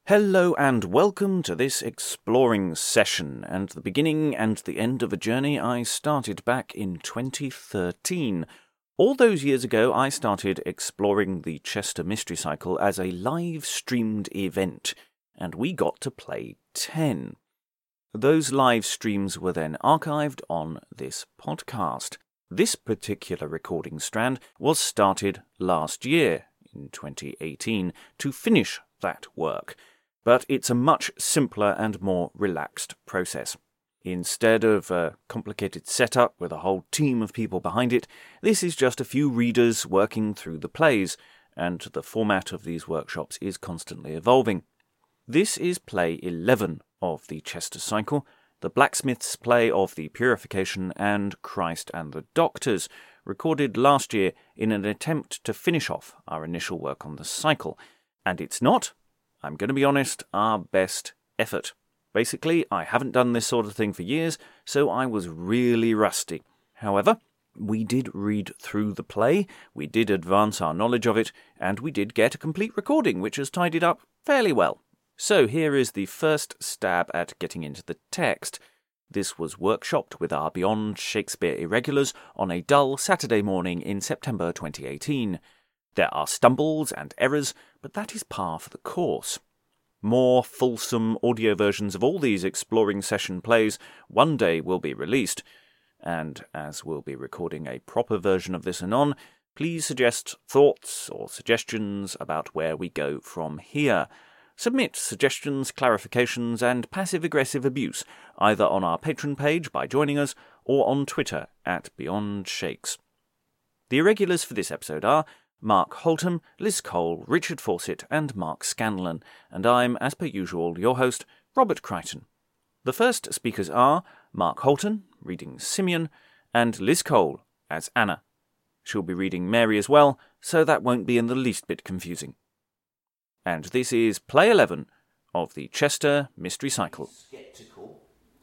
Hello and welcome to this exploring session and the beginning and the end of a journey I started back in 2013. All those years ago I started exploring the Chester Mystery Cycle as a live-streamed event, and we got to play 10. Those live streams were then archived on this podcast. This particular recording strand was started last year, in 2018, to finish that work. But it's a much simpler and more relaxed process. Instead of a complicated setup with a whole team of people behind it, this is just a few readers working through the plays, and the format of these workshops is constantly evolving. This is play 11 of the Chester Cycle, the Blacksmith's play of the Purification and Christ and the Doctors, recorded last year in an attempt to finish off our initial work on the cycle. And it's not, I'm going to be honest, our best effort. Basically, I haven't done this sort of thing for years, so I was really rusty. However, we did read through the play, we did advance our knowledge of it, and we did get a complete recording, which has tidied up fairly well. So here is the first stab at getting into the text. This was workshopped with our Beyond Shakespeare Irregulars on a dull Saturday morning in September 2018. There are stumbles and errors, but that is par for the course. More fulsome audio versions of all these exploring session plays one day will be released, and as we'll be recording a proper version of this anon, please suggest thoughts or suggestions about where we go from here. Submit suggestions, clarifications, and passive-aggressive abuse, either on our Patreon page by joining us, or on Twitter @BeyondShakes. The irregulars for this episode are Mark Holtham, Liz Cole, Richard Fawcett, and Mark Scanlon, and I'm, as per usual, your host, Robert Crichton. The first speakers are Mark Holtham, reading Simeon, and Liz Cole as Anna. She'll be reading Mary as well, so that won't be in the least bit confusing. And this is Play 11 of the Chester Mystery Cycle. Skeptical,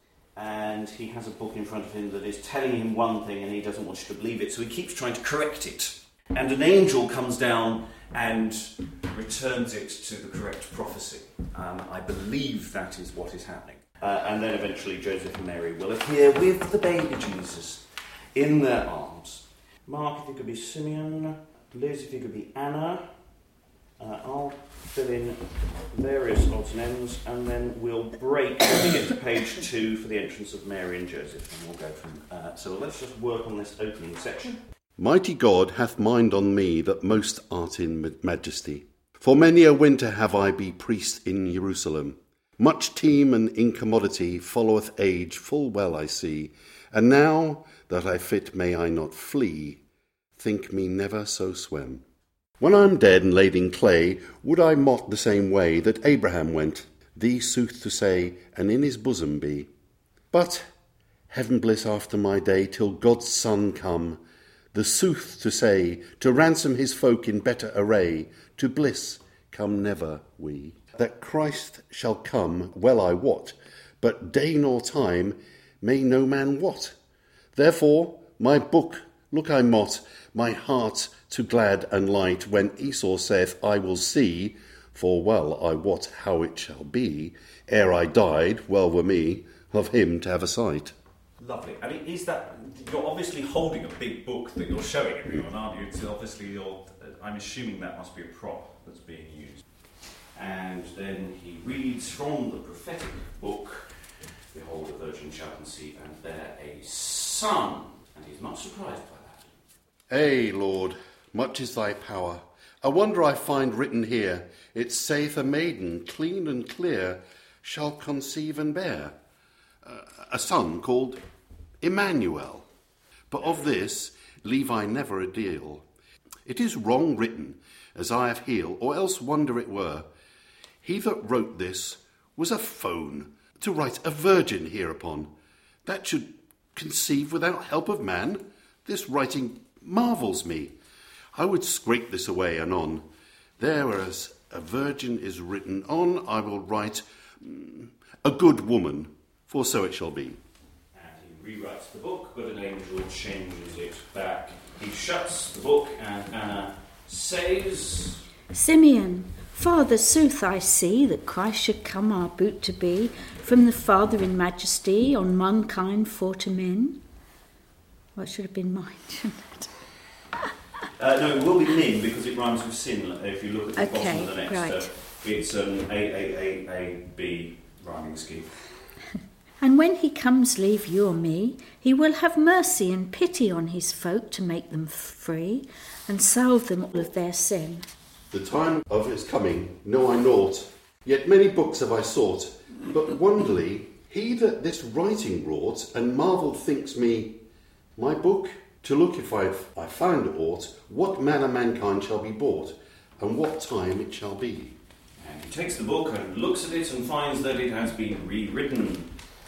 and he has a book in front of him that is telling him one thing and he doesn't want you to believe it, so he keeps trying to correct it. And an angel comes down and returns it to the correct prophecy. I believe that is what is happening. And then eventually Joseph and Mary will appear with the baby Jesus in their arms. Mark, if you could be Simeon. Liz, if you could be Anna. I'll fill in various odds and ends, and then we'll break when we get to page 2 for the entrance of Mary and Joseph, and we'll go from... So let's just work on this opening section. Mighty God hath mind on me that most art in majesty. For many a winter have I be priest in Jerusalem. Much team and incommodity followeth age, full well I see. And now that I fit may I not flee, think me never so swim. When I am dead and laid in clay, would I mot the same way that Abraham went, thee sooth to say, and in his bosom be. But heaven bliss after my day till God's Son come, the sooth to say, to ransom his folk in better array, to bliss come never we. That Christ shall come, well I wot, but day nor time may no man wot. Therefore my book look I mot, my heart to glad and light, when Esau saith, I will see, for well I wot how it shall be, ere I died, well were me, of him to have a sight. Lovely. I mean, is that... You're obviously holding a big book that you're showing everyone, aren't you? It's obviously I'm assuming that must be a prop that's being used. And then he reads from the prophetic book, Behold, a virgin shall conceive and bear a son. And he's much surprised by that. Ay, Lord, much is thy power. A wonder I find written here. It saith a maiden, clean and clear, shall conceive and bear a son called Emmanuel. But of this leave I never a deal. It is wrong written, as I have healed, or else wonder it were. He that wrote this was a phone, to write a virgin hereupon, that should conceive without help of man. This writing marvels me. I would scrape this away anon. There, whereas a virgin is written on, I will write a good woman, for so it shall be. And he rewrites the book, but an angel changes it back. He shuts the book, and Anna says, Simeon, Father, sooth I see that Christ should come our boot to be, from the Father in majesty, on mankind for to men. Well, it should have been mine, shouldn't it? No, it will be min because it rhymes with sin. If you look at the bottom of the next, right. It's A B rhyming scheme. And when he comes leave you or me, he will have mercy and pity on his folk to make them free, and salve them all of their sin. The time of his coming know I naught, yet many books have I sought. But wonderly, he that this writing wrought, and marvelled thinks me, my book, to look if I found aught, what manner mankind shall be bought, and what time it shall be. And he takes the book and looks at it and finds that it has been rewritten.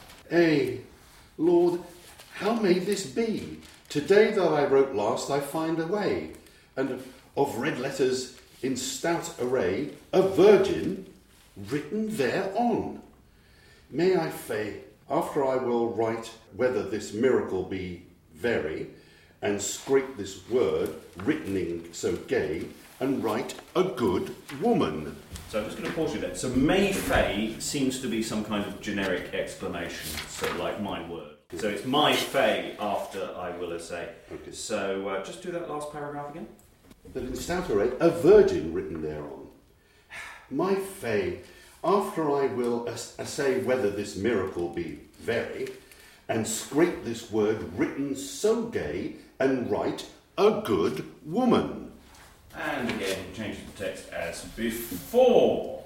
Lord, how may this be? Today that I wrote last I find a way, and of red letters in stout array, a virgin written thereon. May I fae, after I will write whether this miracle be very, and scrape this word, writtening so gay, and write a good woman. So I'm just going to pause you there. So may fae seems to be some kind of generic exclamation, so like my word. So it's my fae after I will essay. Okay. So just do that last paragraph again. That in stout array, a virgin written thereon. My fae, after I will assay whether this miracle be very, and scrape this word written so gay, and write a good woman. And again, change the text as before.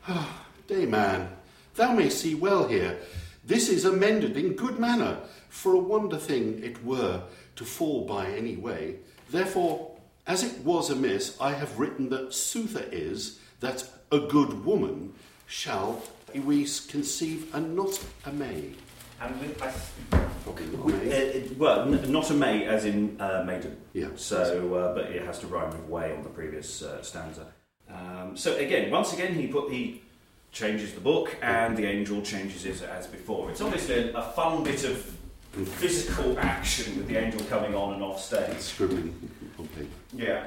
Dayman, thou may see well here, this is amended in good manner, for a wonder thing it were to fall by any way. Therefore, as it was amiss, I have written that soother is that a good woman shall we conceive, and not a may. And Probably not a may. well, not a may as in maiden. Yeah. So, but it has to rhyme with way on the previous stanza. So again, once again, he changes the book, and the angel changes it as before. It's obviously a fun bit of physical action with the angel coming on and off stage. Scribbling on paper. Yeah.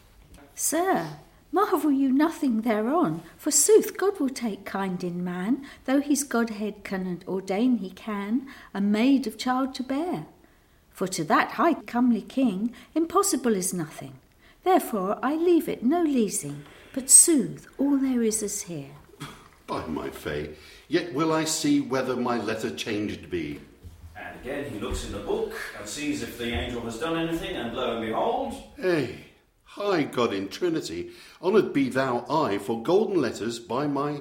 Sir, marvel you nothing thereon, for sooth God will take kind in man, though his Godhead can ordain he can, a maid of child to bear. For to that high comely king impossible is nothing. Therefore I leave it no leasing, but soothe all there is here. By my fay, yet will I see whether my letter changed be. And again, he looks in the book and sees if the angel has done anything, and lo and behold, High God in Trinity, honoured be thou I, for golden letters by my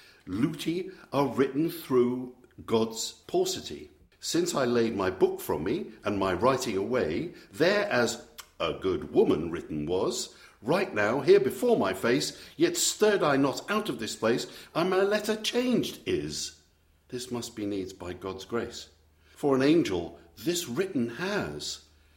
luty are written through God's paucity. Since I laid my book from me, and my writing away, there as a good woman written was, right now here before my face, yet stirred I not out of this place, and my letter changed is. This must be needs by God's grace. For an angel this written has.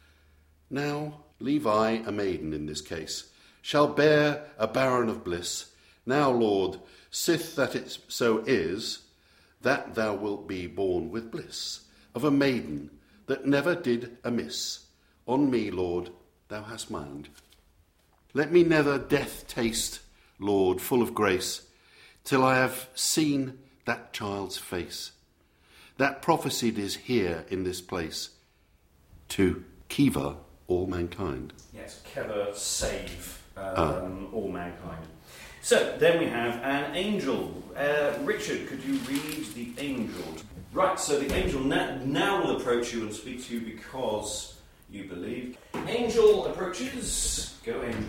Now leave I a maiden in this case, shall bear a baron of bliss. Now, Lord, sith that it so is, that thou wilt be born with bliss, of a maiden that never did amiss. On me, Lord, thou hast mind. Let me never death taste, Lord, full of grace, till I have seen that child's face, that prophesied is here in this place, to Kiva all mankind. yes, Keva save all mankind. So then we have an angel. Richard, could you read the angel? Right, so the angel now will approach you and speak to you because you believe. Angel approaches. Go in.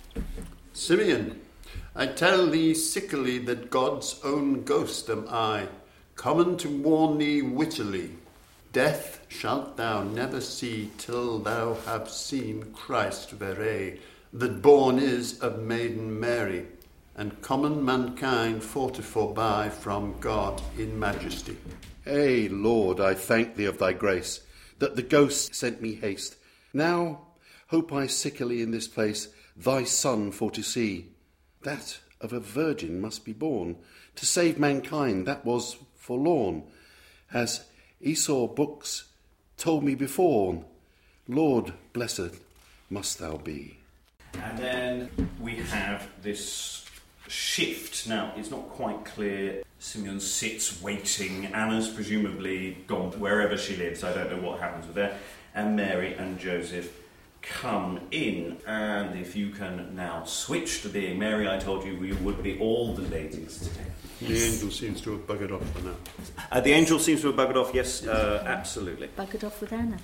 Simeon, I tell thee sickly that God's own ghost am I, common to warn thee wittily. Death shalt thou never see till thou have seen Christ vere, that born is of maiden Mary, and common mankind fortified by from God in majesty. Lord, I thank thee of thy grace, that the ghost sent me haste. Now hope I sickly in this place thy Son for to see, that of a virgin must be born, to save mankind that was forlorn, as Esau books told me before. Lord, blessed must thou be. And then we have this shift. Now, it's not quite clear. Simeon sits waiting. Anna's presumably gone wherever she lives. I don't know what happens with her. And Mary and Joseph come in. And if you can now switch to being Mary, I told you would be all the ladies today. The angel seems to have buggered off for now. The angel seems to have buggered off, yes, absolutely. Buggered off with Anna.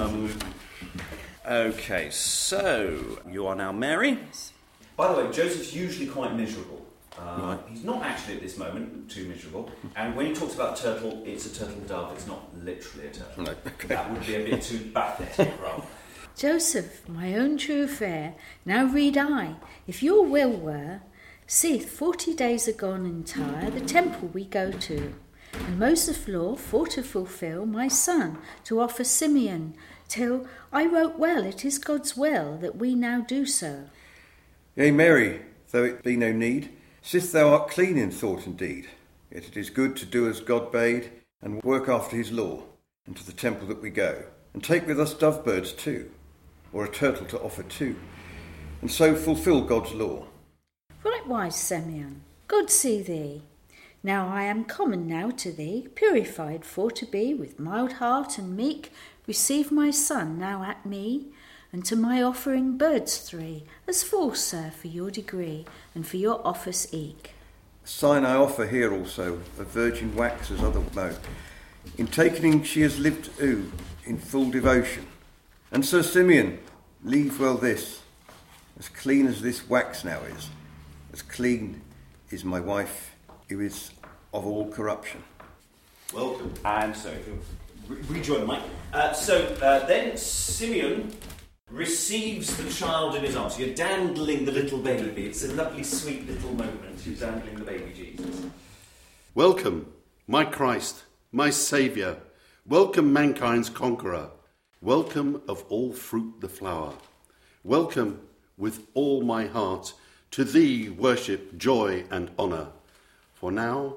Okay, so you are now Mary. Yes. By the way, Joseph's usually quite miserable. He's not actually at this moment too miserable. And when he talks about turtle, it's a turtle dove. It's not literally a turtle. No, okay. That would be a bit too pathetic, rather. Joseph, my own true fair, now read I, if your will were, seeth 40 days agone entire, the temple we go to, and Moses' law for to fulfil, my son, to offer Simeon, till I wrote well it is God's will that we now do so. Yea, Mary, though it be no need, sith thou art clean in thought and deed, yet it is good to do as God bade, and work after his law, and to the temple that we go, and take with us dovebirds too, or a turtle to offer too, and so fulfil God's law. Rightwise, Simeon, God see thee. Now I am common now to thee, purified for to be, with mild heart and meek, receive my son now at me, and to my offering birds 3, as full, sir, for your degree, and for your office eke. A sign I offer here also, of virgin wax as other know. In taking she has lived in full devotion. And Sir Simeon, leave well this, as clean as this wax now is, as clean is my wife, who is of all corruption. Welcome. And so, if you'll rejoin the mic. Then Simeon receives the child in his arms. You're dandling the little baby. It's a lovely, sweet little moment. You're dandling the baby Jesus. Welcome, my Christ, my Saviour. Welcome, mankind's conqueror. Welcome of all fruit the flower. Welcome with all my heart. To thee worship, joy and honour. For now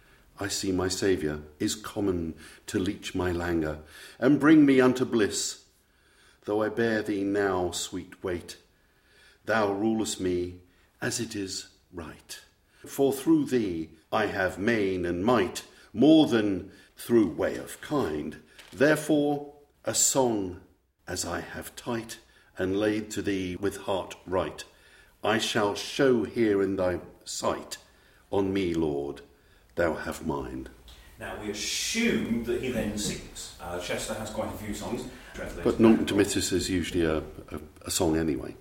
I see my Saviour is common to leech my languor and bring me unto bliss. Though I bear thee now sweet weight, thou rulest me as it is right. For through thee I have main and might, more than through way of kind. Therefore a song as I have tight and laid to thee with heart right, I shall show here in thy sight. On me, Lord, thou have mind. Now we assume that he then sings. Chester has quite a few songs. But Nunc Dimittis is usually a song anyway.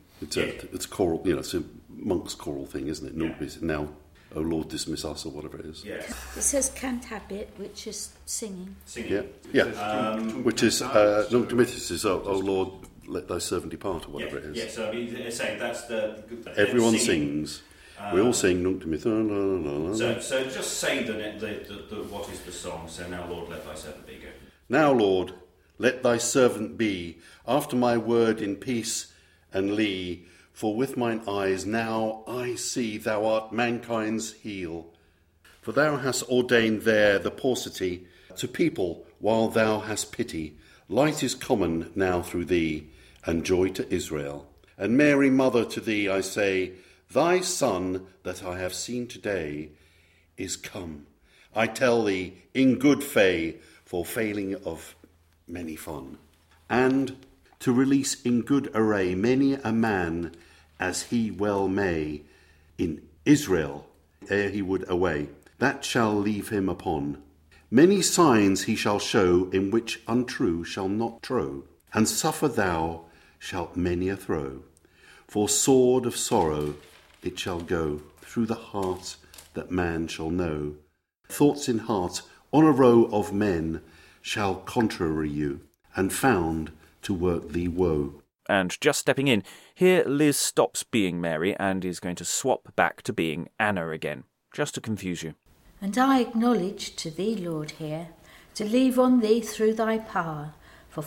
It's choral, it's a monk's choral thing, isn't it? Nunc Dimittis. Now, O Lord, dismiss us, or whatever it is. Yes. It says cantabit, which is singing. Singing. Yeah. Which is Nunc Dimittis is O Lord, let thy servant depart, or whatever it is. Yes, so I mean, it's saying that's the... Everyone sings. We all sing Nunc Dimittis. So just say the what is the song? So now, Lord, let thy servant be. Go. Now, Lord, let thy servant be, after my word in peace and lee, for with mine eyes now I see thou art mankind's heel. For thou hast ordained there the paucity to people while thou hast pity. Light is common now through thee, and joy to Israel. And Mary, mother, to thee I say, thy son that I have seen today is come. I tell thee, in good fay, for failing of many fun, and to release in good array many a man, as he well may, in Israel, ere he would away, that shall leave him upon. Many signs he shall show, in which untrue shall not trow, and suffer thou shalt many a throw. For sword of sorrow it shall go through the heart that man shall know. Thoughts in heart on a row of men shall contrary you, and found to work thee woe. And just stepping in, here Liz stops being Mary and is going to swap back to being Anna again, just to confuse you. And I acknowledge to thee, Lord, here, to leave on thee through thy power, for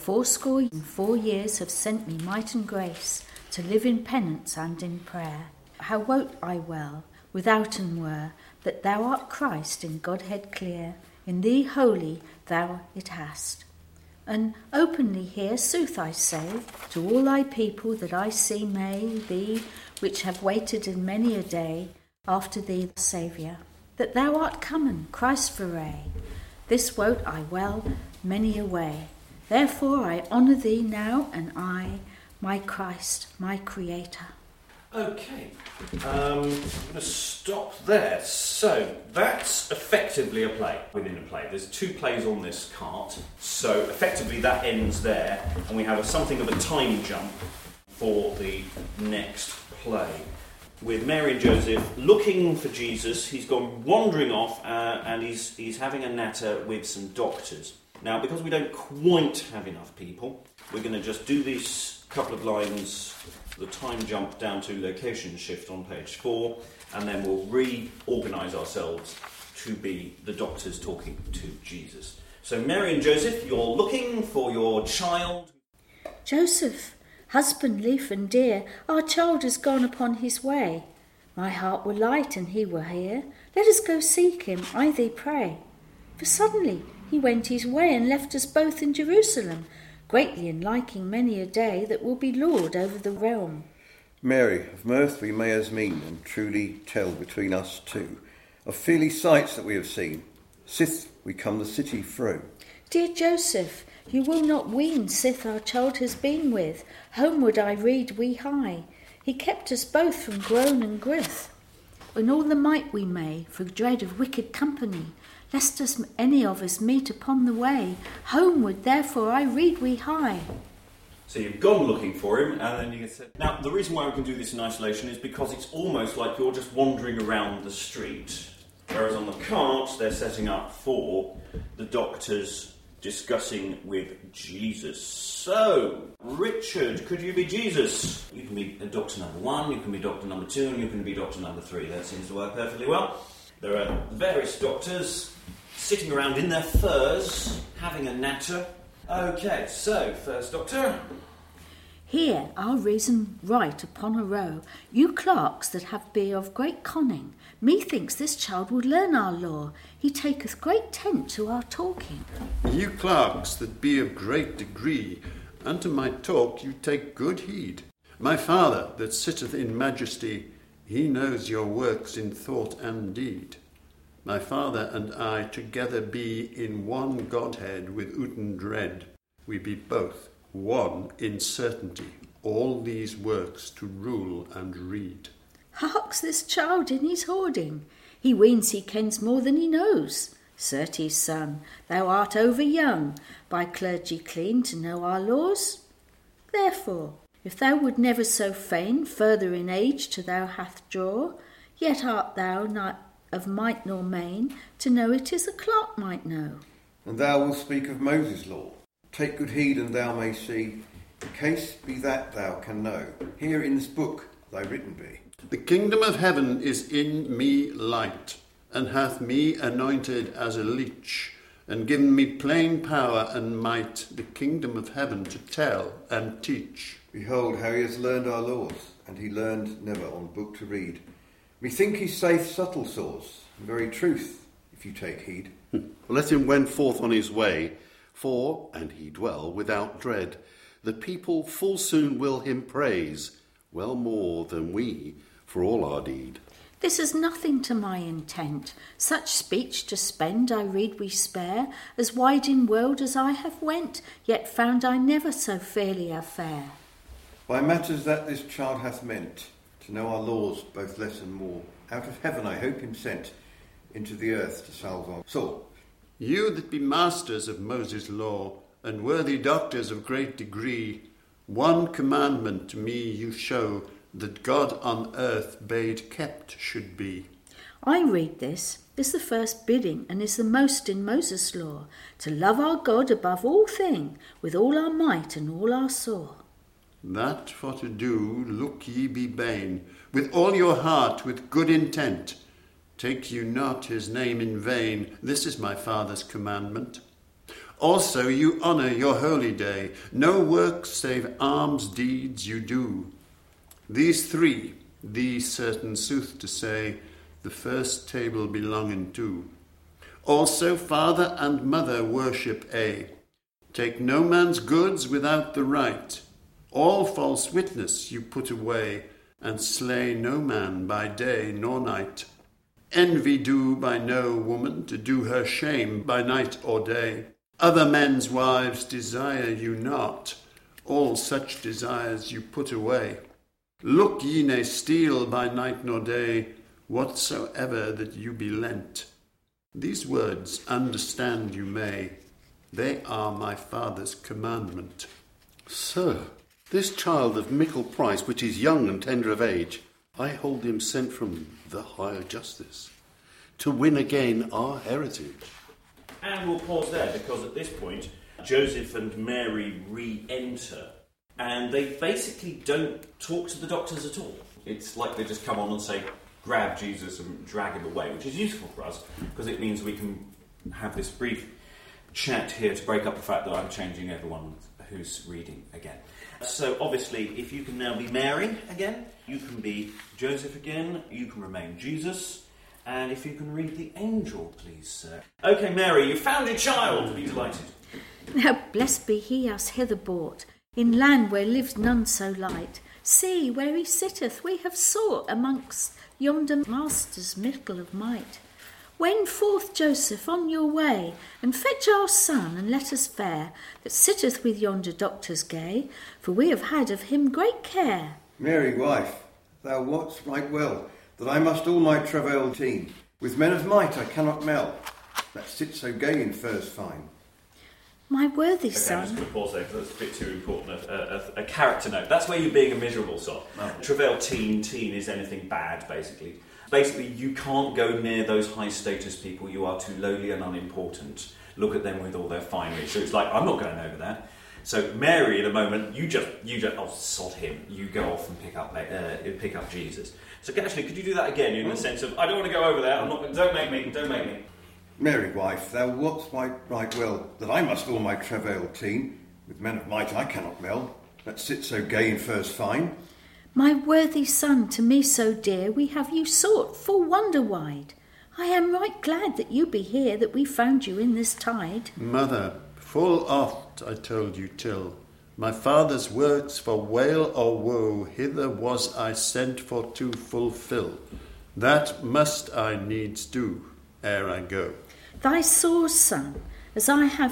84 years have sent me might and grace, to live in penance and in prayer. How wot I well, withouten were, that thou art Christ in Godhead clear, in thee holy thou it hast. And openly here, sooth I say, to all thy people that I see may be, which have waited in many a day, after thee, Saviour, that thou art comen, Christ foray. This wot I well many a way. Therefore I honour thee now, and I, my Christ, my Creator. Okay, I'm going to stop there. So that's effectively a play within a play. There's 2 plays on this cart, so effectively that ends there, and we have something of a time jump for the next play. With Mary and Joseph looking for Jesus, he's gone wandering off and he's having a natter with some doctors. Now, because we don't quite have enough people, we're going to just do these couple of lines, the time jump down to location shift on page 4, and then we'll reorganise ourselves to be the doctors talking to Jesus. So Mary and Joseph, you're looking for your child. Joseph, husband lief and dear, our child is gone upon his way. My heart were light and he were here. Let us go seek him, I thee pray. For suddenly he went his way and left us both in Jerusalem, greatly enliking many a day that will be Lord over the realm. Mary, of mirth we may as mean, and truly tell between us two, of fearly sights that we have seen, sith we come the city through. Dear Joseph, you will not ween sith our child has been with. Homeward I read we hie. He kept us both from groan and grith. In all the might we may, for dread of wicked company, lest us any of us meet upon the way. Homeward therefore I read we hie. So you've gone looking for him, and then you said... Now, the reason why we can do this in isolation is because it's almost like you're just wandering around the street, whereas on the cart they're setting up for the doctors discussing with Jesus. So, Richard, could you be Jesus? You can be doctor number 1, you can be doctor number 2, and you can be doctor number 3. That seems to work perfectly well. There are various doctors sitting around in their furs, having a natter. Okay, so, first doctor. Here I'll reason right upon a row. You clerks that have be of great conning, methinks this child would learn our law. He taketh great tent to our talking. You clerks that be of great degree, unto my talk you take good heed. My Father that sitteth in majesty, he knows your works in thought and deed. My Father and I together be in one Godhead with uten dread. We be both one in certainty, all these works to rule and read. Harks this child in his hoarding. He weens he kens more than he knows. Certes, son, thou art over young, by clergy clean to know our laws. Therefore, if thou would never so fain further in age to thou hath draw, yet art thou not of might nor main to know it is a clerk might know. And thou wilt speak of Moses' law. Take good heed, and thou may see, case be that thou can know. Here in this book thy written be. The kingdom of heaven is in me light, and hath me anointed as a leech, and given me plain power and might, the kingdom of heaven to tell and teach. Behold how he has learned our laws, and he learned never on book to read. Methink he saith subtle saws, in very truth, if you take heed. Let him wend forth on his way, for, and he dwell without dread, the people full soon will him praise, well more than we, for all our deed. This is nothing to my intent. Such speech to spend I read we spare, as wide in world as I have went, yet found I never so fairly a fair. By matters that this child hath meant, to know our laws both less and more, out of heaven I hope him sent, into the earth to salve our soul. You that be masters of Moses' law, and worthy doctors of great degree, one commandment to me you show, that God on earth bade kept should be. I read this is the first bidding, and is the most in Moses' law, to love our God above all thing, with all our might and all our sore. That for to do look ye be bane, with all your heart, with good intent. Take you not his name in vain, this is my Father's commandment. Also you honour your holy day, no work save alms deeds you do. These 3, these certain sooth to say, the first table belonging to. Also father and mother worship a. Take no man's goods without the right. All false witness you put away, and slay no man by day nor night. Envy do by no woman to do her shame by night or day. Other men's wives desire you not, all such desires you put away. Look ye ne steal by night nor day, whatsoever that you be lent. These words understand you may, they are my Father's commandment. Sir, this child of mickle price, which is young and tender of age, I hold him sent from the higher justice, to win again our heritage. And we'll pause there, because at this point, Joseph and Mary re-enter, and they basically don't talk to the doctors at all. It's like they just come on and say, grab Jesus and drag him away, which is useful for us, because it means we can have this brief chat here to break up the fact that I'm changing everyone who's reading again. So obviously, if you can now be Mary again, you can be Joseph again, you can remain Jesus, and if you can read the angel, please, sir. Okay, Mary, you found your child. Be delighted. Now blessed be he us hither brought, in land where lives none so light. See, where he sitteth, we have sought amongst yonder masters mickle of might. Wend forth, Joseph, on your way, and fetch our son, and let us fare, that sitteth with yonder doctors gay, for we have had of him great care. Mary, wife, thou wot'st right well that I must all my travail teen. With men of might I cannot mell, that sit so gay in furs fine. My worthy Okay, I'm son. just going to pause there because that's a bit too important. A character note. That's where you're being a miserable sod. Oh. Travail teen is anything bad, basically. Basically, you can't go near those high-status people. You are too lowly and unimportant. Look at them with all their finery. So it's like, I'm not going over that. So Mary, in a moment, you just, oh, sod him. You go off and pick up Jesus. So actually, could you do that again in the sense of, I don't want to go over there. Don't make me. Mary, wife, thou wot'st right well that I must all my travail teen. With men of might I cannot mell, that sit so gay in furs fine. My worthy son, to me so dear, we have you sought full wonder wide. I am right glad that you be here, that we found you in this tide. Mother, full oft I told you till, my father's works for wail or woe, hither was I sent for to fulfill. That must I needs do, ere I go. Thy sores, son, as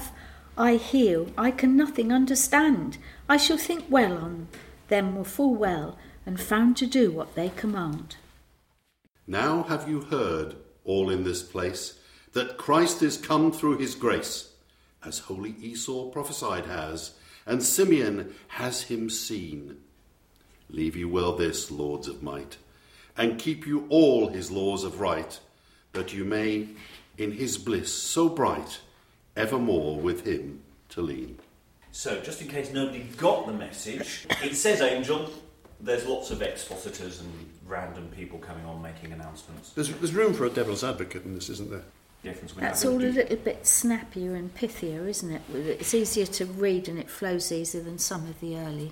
I heal, I can nothing understand. I shall think well on them full well, and found to do what they command. Now have you heard, all in this place, that Christ is come through his grace, as holy Esau prophesied has, and Simeon has him seen. Leave you well this, lords of might, and keep you all his laws of right, that you may, in his bliss so bright, evermore with him to lean. So, just in case nobody got the message, it says angel. There's lots of expositors and random people coming on making announcements. There's room for a devil's advocate in this, isn't there? That's all a little bit snappier and pithier, isn't it? It's easier to read and it flows easier than some of the early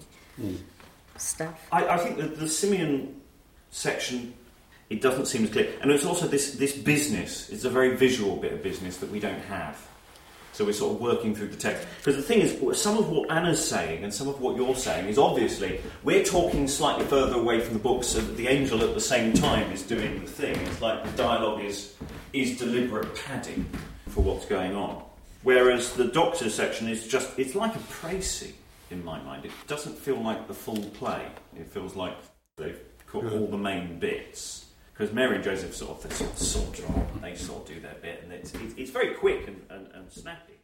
stuff. I think that the Simeon section, it doesn't seem as clear. And it's also this business. It's a very visual bit of business that we don't have. So we're sort of working through the text. Because the thing is, some of what Anna's saying and some of what you're saying is obviously, we're talking slightly further away from the book so that the angel at the same time is doing the thing. It's like the dialogue is deliberate padding for what's going on. Whereas the doctor's section is just, it's like a précis in my mind. It doesn't feel like the full play. It feels like they've caught all the main bits. Because Mary and Joseph sort of saunter on and they sort of do their bit, and it's very quick and snappy.